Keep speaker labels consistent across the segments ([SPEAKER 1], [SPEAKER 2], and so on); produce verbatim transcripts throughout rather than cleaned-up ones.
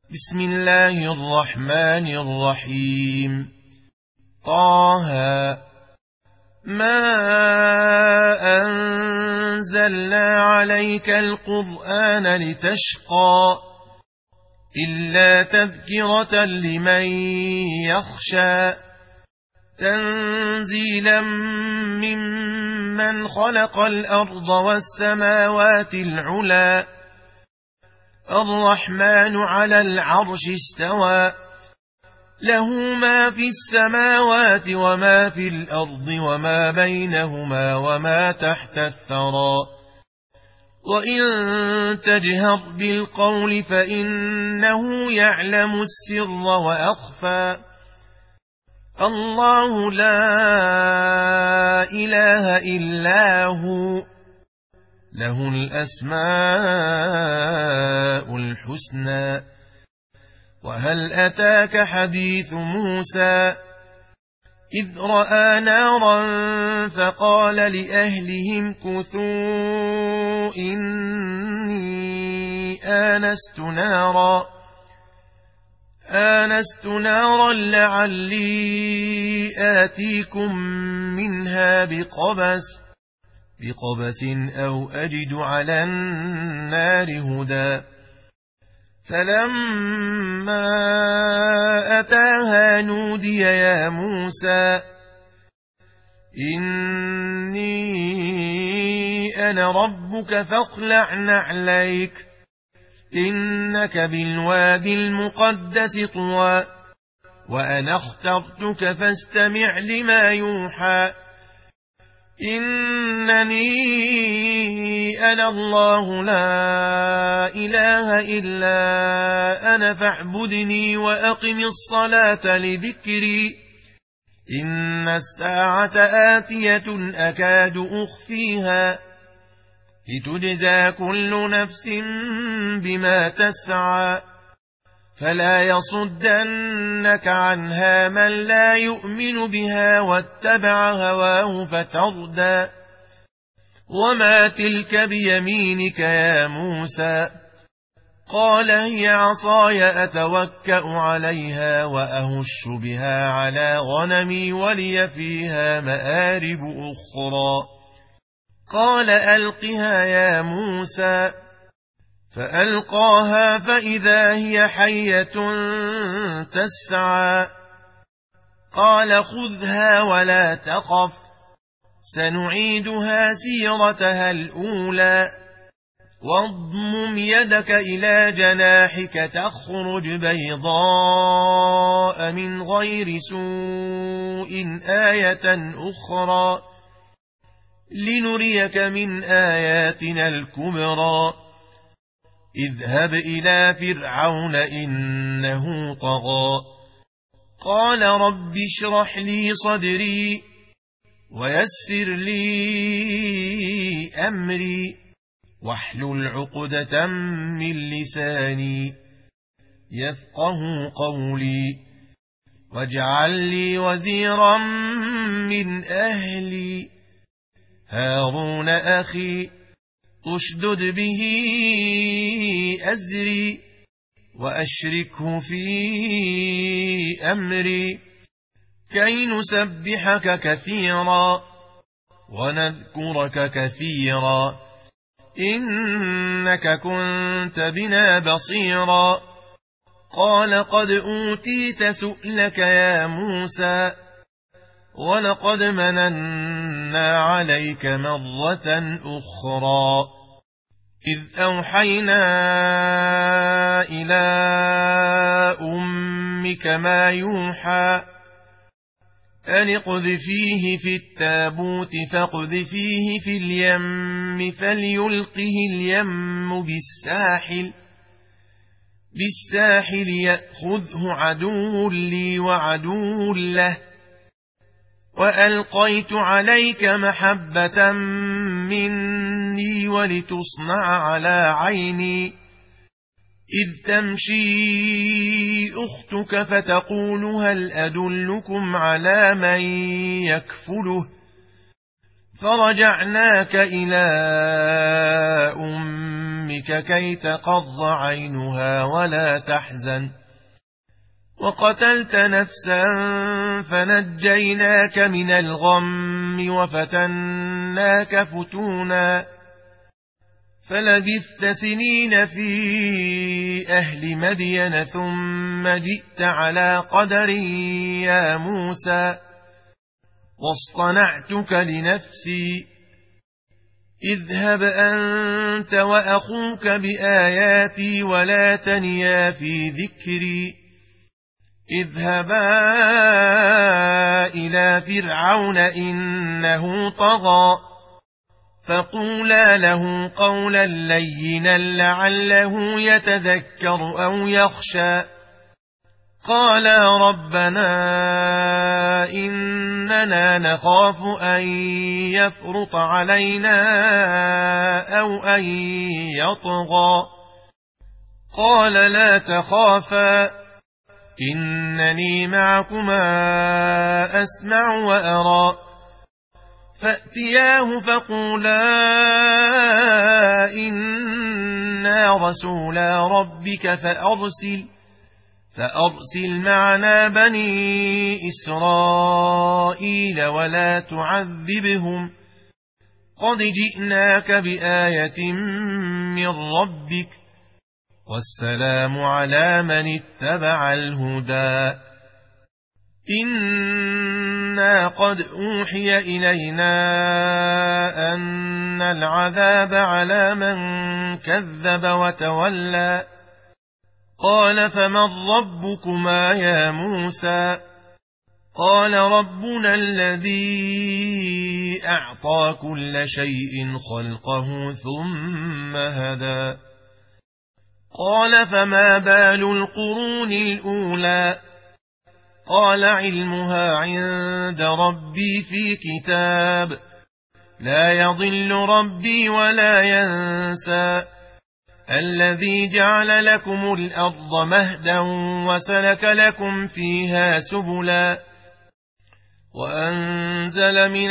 [SPEAKER 1] بسم الله الرحمن الرحيم. طه ما أنزلنا عليك القرآن لتشقى إلا تذكرة لمن يخشى تنزيلا ممن خلق الأرض والسماوات العلى الرحمن على العرش استوى له ما في السماوات وما في الأرض وما بينهما وما تحت الثرى وإن تجهر بالقول فإنه يعلم السر وأخفى الله لا إله إلا هو له الأسماء الحسنى وهل أتاك حديث موسى إذ رأى نارا فقال لأهلهم كثوا إني آنست نارا آنست نارا لعلي آتيكم منها بقبس بقبس أو أجد على النار هدى فلما أتاها نودي يا موسى إني أنا ربك فاخلع نعليك إنك بالوادي المقدس طوى وأنا اخترتك فاستمع لما يوحى إنني أنا الله لا إله إلا أنا فاعبدني وأقم الصلاة لذكري إن الساعة آتية أكاد أخفيها لتجزى كل نفس بما تسعى فلا يصدنك عنها من لا يؤمن بها واتبع هواه فتردى وما تلك بيمينك يا موسى قال هي عصاي أتوكأ عليها وأهش بها على غنمي ولي فيها مآرب أخرى قال ألقها يا موسى فألقاها فإذا هي حية تسعى قال خذها ولا تخف سنعيدها سيرتها الأولى واضمم يدك إلى جناحك تخرج بيضاء من غير سوء آية أخرى لنريك من آياتنا الكبرى اذهب إلى فرعون إنه طغى قال رب اشرح لي صدري ويسر لي أمري واحلل عقدة من لساني يفقه قولي واجعل لي وزيرا من أهلي هارون أخي أشدد به أزري وأشركه في أمري كي نسبحك كثيرا ونذكرك كثيرا إنك كنت بنا بصيرا قال قد أوتيت سؤلك يا موسى ولقد مننا عليك مرة أخرى إذ أوحينا إلى أمك ما يوحى أن اقذفيه في التابوت فاقذفيه في اليم فليلقه اليم بالساحل بالساحل يأخذه عدو لي وعدو له وألقيت عليك محبة مني ولتصنع على عيني إذ تمشي أختك فتقول هل أدلكم على من يكفله فرجعناك إلى أمك أمك كي تقض عينها ولا تحزن وقتلت نفسا فنجيناك من الغم وفتناك فتونا فلبثت سنين في أهل مدين ثم جئت على قدر يا موسى واصطنعتك لنفسي اذهب أنت وأخوك بآياتي ولا تنيا في ذكري اذهبا إلى فرعون إنه طغى فقولا له قولا لينا لعله يتذكر أو يخشى قالا ربنا إننا نخاف أن يفرط علينا أو أن يطغى قال لا تخافا إنني معكما أسمع وأرى فأتياه فقولا إنا رسولا ربك فأرسل فأرسل معنا بني إسرائيل ولا تعذبهم قد جئناك بآية من ربك والسلام على من اتبع الهدى إنا قد أوحي إلينا أن العذاب على من كذب وتولى قال فمن ربكما يا موسى قال ربنا الذي أعطى كل شيء خلقه ثم هدى قال فما بال القرون الأولى قال علمها عند ربي في كتاب لا يضل ربي ولا ينسى الذي جعل لكم الأرض مهدا وسلك لكم فيها سبلا وأنزل من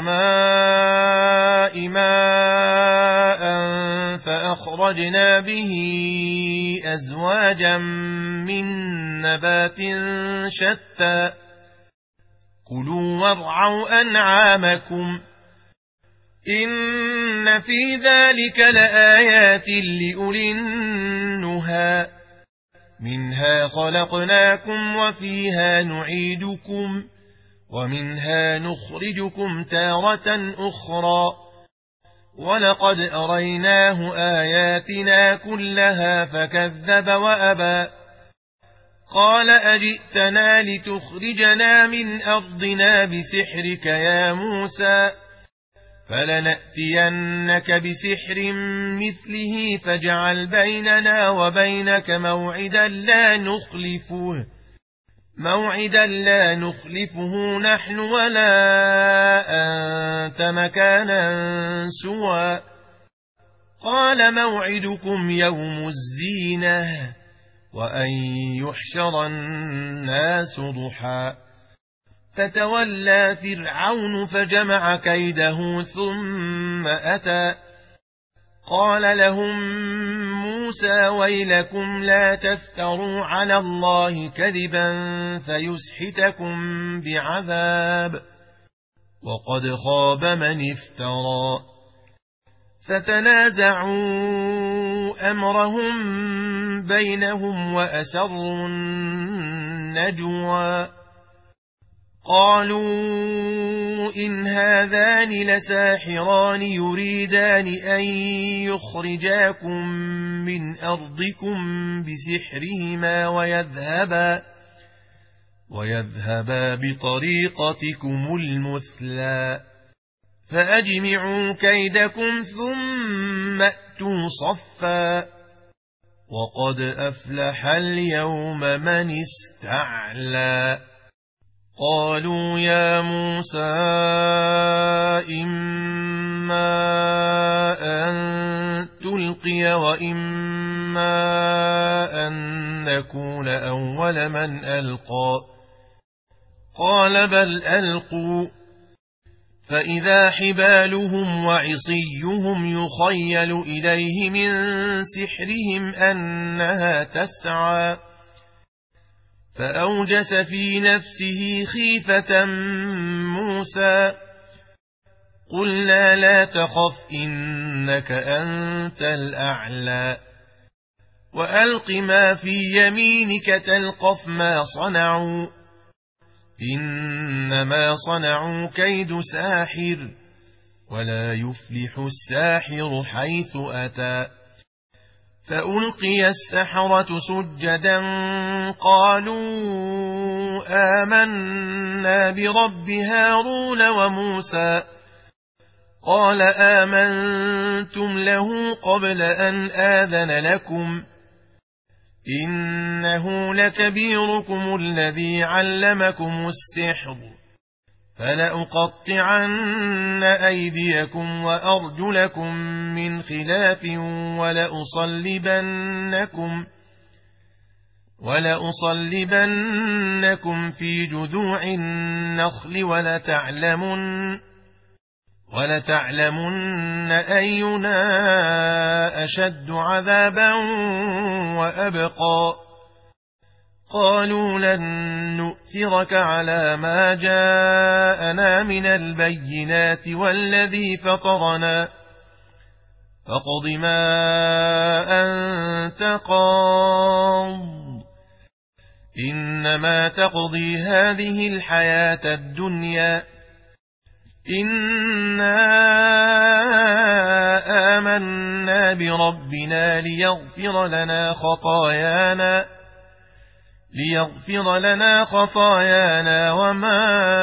[SPEAKER 1] السماء ماء فأخرجنا به أزواجا من نبات شتى كلوا وارعوا أنعامكم إن في ذلك لآيات لأولي النهى منها خلقناكم وفيها نعيدكم ومنها نخرجكم تارة أخرى ولقد أريناه آياتنا كلها فكذب وأبى قال أجئتنا لتخرجنا من أرضنا بسحرك يا موسى فلنأتينك بسحر مثله فاجعل بيننا وبينك موعدا لا نخلفه موعدا لا نخلفه نحن ولا أنت مكانا سوى قال موعدكم يوم الزينة وأن يحشر الناس ضحى فتولى فرعون فجمع كيده ثم أتى قال لهم موسى ويلكم لا تفتروا على الله كذبا فيسحتكم بعذاب وقد خاب من افترى فتنازعوا أمرهم بينهم وأسروا النجوى قالوا إن هذان لساحران يريدان أن يخرجاكم من أرضكم بسحرهما ويذهبا ويذهبا بطريقتكم المثلى فأجمعوا كيدكم ثم أتوا صفا وقد أفلح اليوم من استعلى قالوا يا موسى إما أن تلقي وإما أن نكون أول من ألقى قال بل ألقوا فإذا حبالهم وعصيهم يخيل إليه من سحرهم أنها تسعى فأوجس في نفسه خيفة موسى قلنا لا تخف إنك أنت الأعلى وألق ما في يمينك تلقف ما صنعوا إنما صنعوا كيد ساحر ولا يفلح الساحر حيث أتى فألقي السحرة سجدا قالوا آمنا برب هارون وموسى قال آمنتم له قبل أن آذن لكم إنه لكبيركم الذي علمكم السحر فلأقطعن أيديكم وأرجلكم من خلاف ولأصلبنكم, ولأصلبنكم في جذوع النخل ولتعلمن, ولتعلمن أينا أشد عذابا وأبقى قالوا لن نؤثرك على ما جاءنا من البينات والذي فطرنا فاقض ما أنت قاض إنما تقضي هذه الحياة الدنيا إنا آمنا بربنا ليغفر لنا خطايانا ليغفر لنا خطايانا وما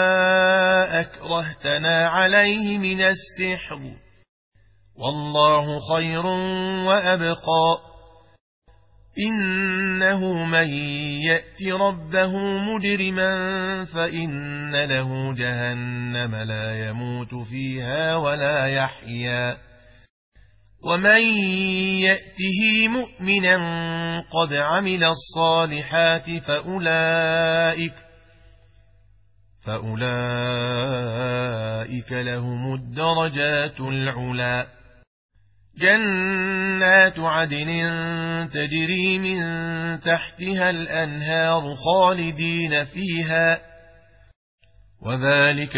[SPEAKER 1] أكرهتنا عليه من السحر والله خير وأبقى إنه من يأت ربه مجرما فإن له جهنم لا يموت فيها ولا يحيا ومن يأته مؤمنا قد عمل الصالحات فأولئك, فأولئك لهم الدرجات العلى جنات عدن تجري من تحتها الأنهار خالدين فيها وذلك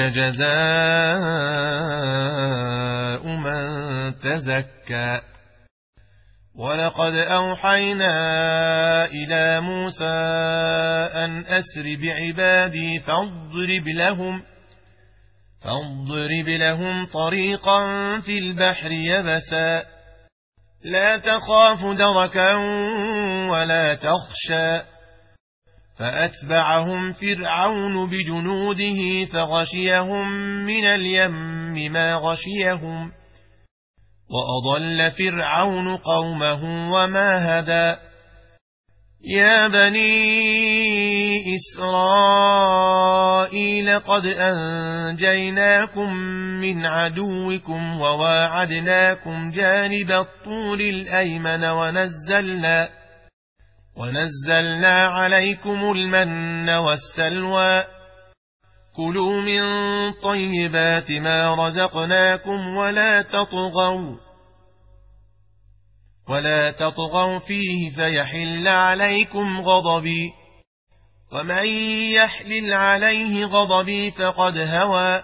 [SPEAKER 1] جزاء من تزكى ولقد أوحينا إلى موسى أن أسر بعبادي فاضرب لهم فاضرب لهم طريقا في البحر يبسا لا تخاف دركا ولا تخشى فأتبعهم فرعون بجنوده فغشيهم من اليم ما غشيهم وأضل فرعون قومه وما هدى يا بني إسرائيل قد أنجيناكم من عدوكم وواعدناكم جانب الطور الأيمن ونزلنا, ونزلنا عليكم المن والسلوى كلوا من طيبات ما رزقناكم ولا تطغوا ولا تطغوا فيه فيحل عليكم غضبي ومن يحلل عليه غضبي فقد هوى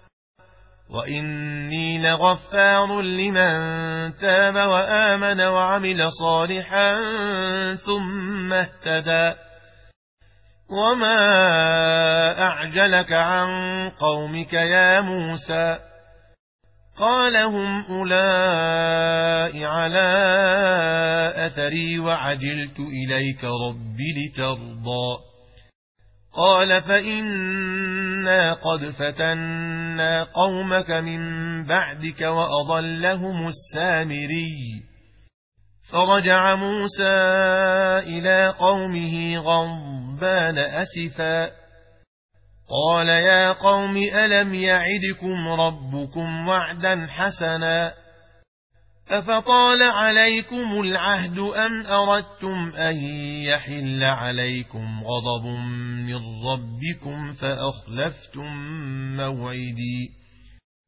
[SPEAKER 1] وإني لغفار لمن تاب وآمن وعمل صالحا ثم اهتدى وما أعجلك عن قومك يا موسى قال هم أولئك على أثري وعجلت إليك رب لترضى قال فإنا قد فتنا قومك من بعدك وأضلهم السامري فرجع موسى إلى قومه غضبان أسفا قال يا قوم ألم يعدكم ربكم وعدا حسنا أفطال عليكم العهد أم أردتم أن يحل عليكم غضب من ربكم فأخلفتم موعدي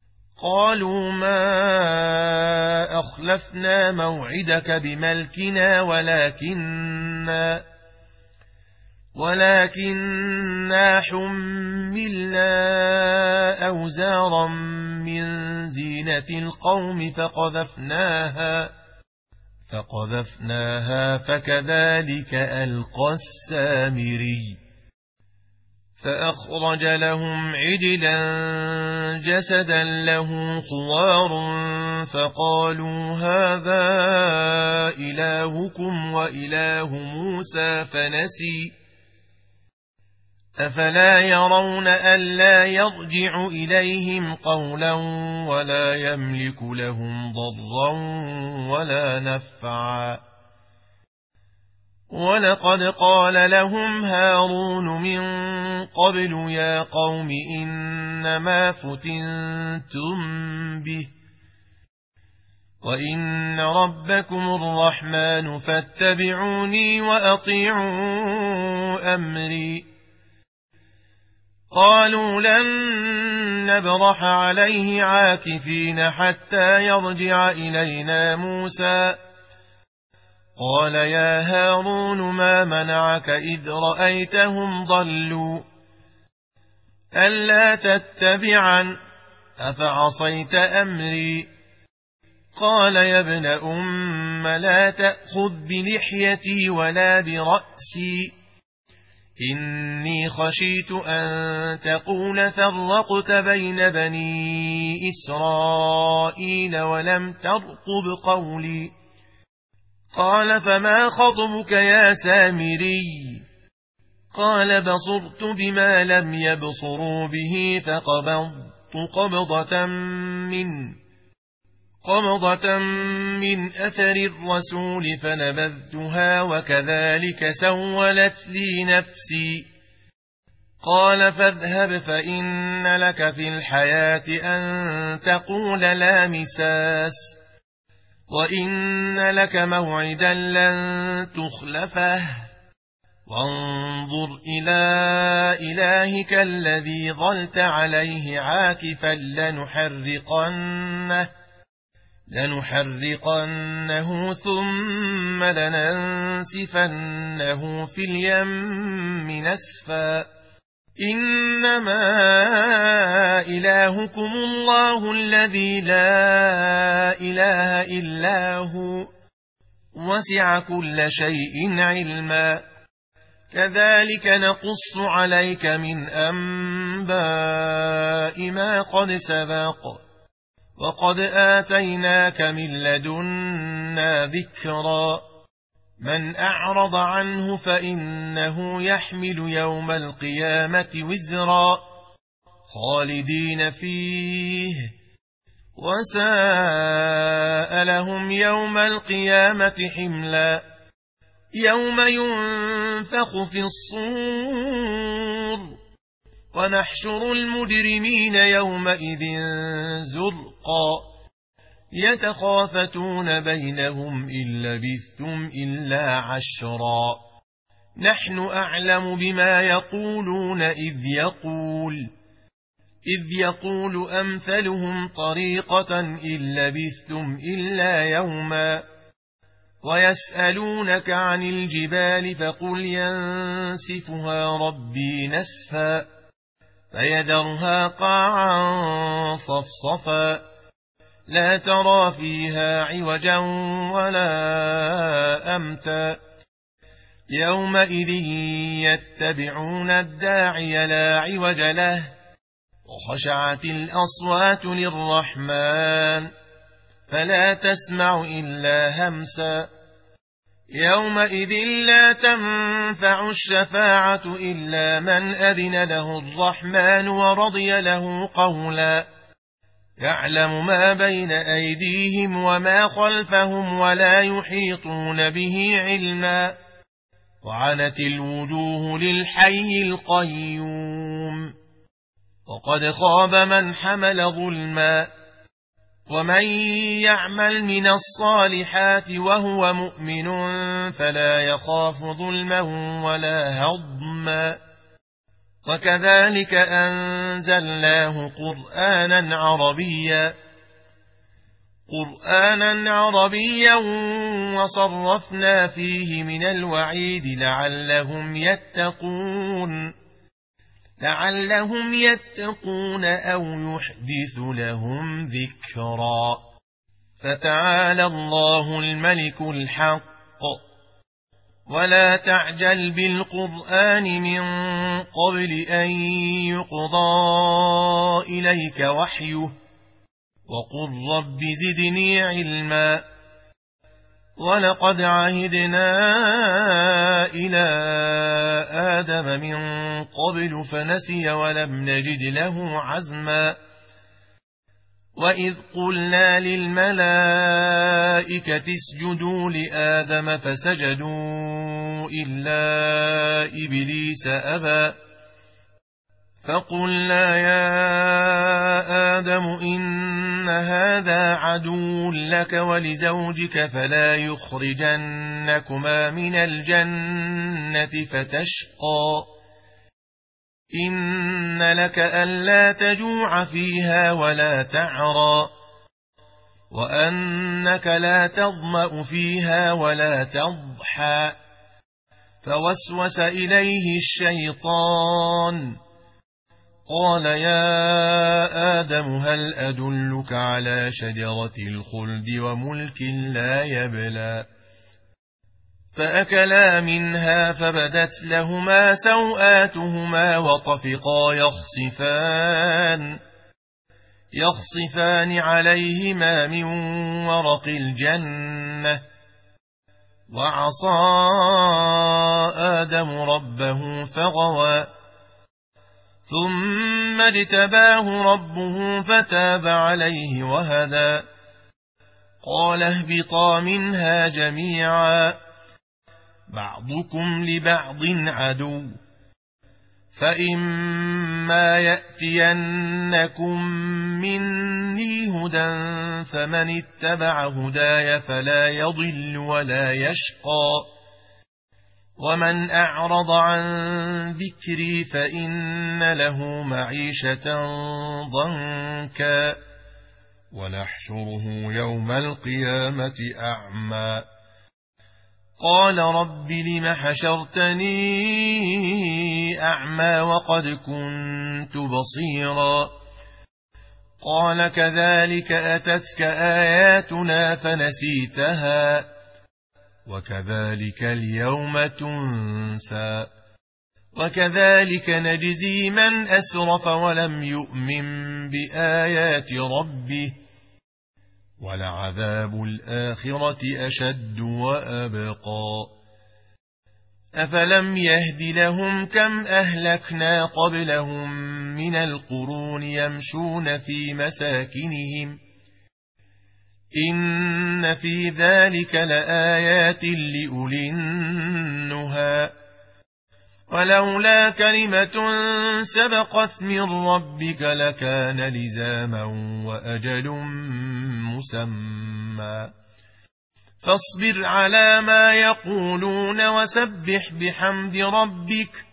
[SPEAKER 1] قالوا ما أخلفنا موعدك بملكنا ولكننا ولكننا حملنا أوزارا من زينة القوم فقذفناها فقذفناها فكذلك ألقى السامري فأخرج لهم عجلا جسدا له خوار فقالوا هذا إلهكم وإله موسى فنسي أفلا يرون ألا يرجع إليهم قولا ولا يملك لهم ضرا ولا نفعا ولقد قال لهم هارون من قبل يا قوم إنما فتنتم به وإن ربكم الرحمن فاتبعوني وأطيعوا أمري قالوا لن نبرح عليه عاكفين حتى يرجع إلينا موسى قال يا هارون ما منعك إذ رأيتهم ضلوا ألا تتبعا أفعصيت أمري قال يا ابن أم لا تأخذ بلحيتي ولا برأسي إني خشيت أن تقول فرقت بين بني إسرائيل ولم ترقب قولي قال فما خطبك يا سامري قال بصرت بما لم يبصروا به فقبضت قبضة من قبضة من أثر الرسول فنبذتها وكذلك سولت لي نفسي قال فاذهب فإن لك في الحياة أن تقول لا مساس وإن لك موعدا لن تخلفه وانظر إلى إلهك الذي ظلت عليه عاكفا لنحرقنه لنحرقنه ثم لننسفنه في اليم نسفا إنما إلهكم الله الذي لا إله إلا هو وسع كل شيء علما كذلك نقص عليك من أنباء ما قد سبق وقد آتيناك من لدنا ذكرا من أعرض عنه فإنه يحمل يوم القيامة وزرا خالدين فيه وساء لهم يوم القيامة حملا يوم ينفخ في الصور ونحشر المجرمين يومئذ زرقا يتخافتون بينهم إن لبثتم إلا عشرا نحن أعلم بما يقولون إذ يقول إذ يقول أمثلهم طريقة إن لبثتم إلا يوما ويسألونك عن الجبال فقل ينسفها ربي نسفا فيذرها قاعا صفصفا لا ترى فيها عوجا ولا أمتا يومئذ يتبعون الداعي لا عوج له وخشعت الأصوات للرحمن فلا تسمع إلا همسا يومئذ لا تنفع الشفاعة إلا من أذن له الرحمن ورضي له قولا يعلم ما بين أيديهم وما خلفهم ولا يحيطون به علما وعنت الوجوه للحي القيوم وقد خاب من حمل ظلما ومن يعمل من الصالحات وهو مؤمن فلا يخاف ظلما ولا هضما وكذلك أنزلناه قرآنا عربيا قرآنا عربيا وصرفنا فيه من الوعيد لعلهم يتقون لعلهم يتقون أو يحدث لهم ذكرا. فتعالى الله الملك الحق ولا تعجل بالقرآن من قبل أن يقضى إليك وحيه وقل رب زدني علما. ولقد عهدنا إلى آدم من قبل فنسي ولم نجد له عزما. وإذ قلنا للملائكة اسجدوا لآدم فسجدوا إلا إبليس أبى فقلنا يا آدم إن هذا عدو لك ولزوجك فلا يخرجنكما من الجنة فتشقى. إن لك ألا تجوع فيها ولا تعرى وأنك لا تظمأ فيها ولا تضحى. فوسوس إليه الشيطان قال يا آدم هل أدلك على شجرة الخلد وملك لا يبلى. فأكلا منها فبدت لهما سوآتهما وطفقا يخصفان يخصفان عليهما من ورق الجنة. وعصى آدم ربه فغوى ثم اجتباه ربه فتاب عليه وهدى. قال اهبطا منها جميعا بعضكم لبعض عدو فإما يأتينكم مني هدى فمن اتبع هداي فلا يضل ولا يشقى. ومن أعرض عن ذكري فإن له معيشة ضنكا ونحشره يوم القيامة أعمى. قال رب لم حشرتني أعمى وقد كنت بصيرا. قال كذلك أتتك آياتنا فنسيتها وكذلك اليوم تنسى. وكذلك نجزي من أسرف ولم يؤمن بآيات ربه ولعذاب الآخرة أشد وأبقى. أفلم يهد لهم كم أهلكنا قبلهم من القرون يمشون في مساكنهم إن في ذلك لآيات لأولي النهى. ولولا كلمة سبقت من ربك لكان لزاما وأجل مسمى. فاصبر على ما يقولون وسبح بحمد ربك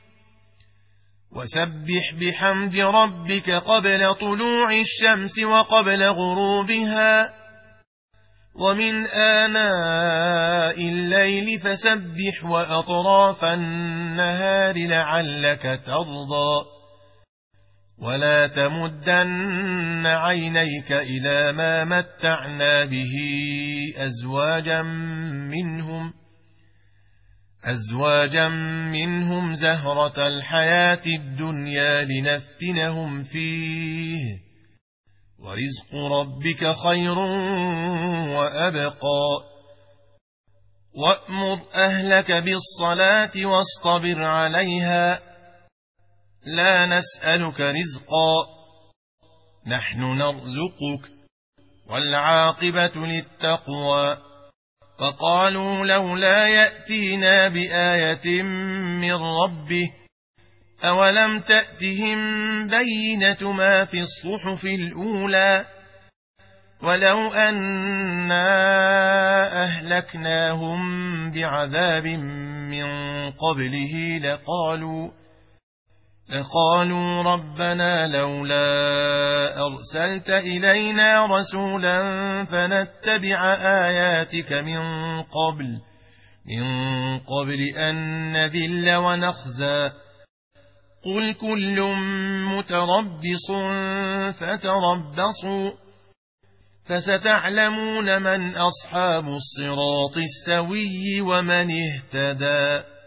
[SPEAKER 1] وسبح بحمد ربك قبل طلوع الشمس وقبل غروبها ومن آناء الليل فسبح وأطراف النهار لعلك ترضى. ولا تمدن عينيك إلى ما متعنا به أزواجا منهم أزواجا منهم زهرة الحياة الدنيا لنفتنهم فيه ورزق ربك خير وأبقى. وأمر أهلك بالصلاة واصطبر عليها لا نسألك رزقا نحن نرزقك والعاقبة للتقوى. فقالوا لولا يأتينا بآية من ربه أولم تأتهم بينة ما في الصحف الأولى ولو أنا أهلكناهم بعذاب من قبله لقالوا لقالوا ربنا لولا أرسلت إلينا رسولا فنتبع آياتك من قبل من قبل أن نذل ونخزى قل كل متربص فتربصوا فستعلمون من أصحاب الصراط السوي ومن اهتدى.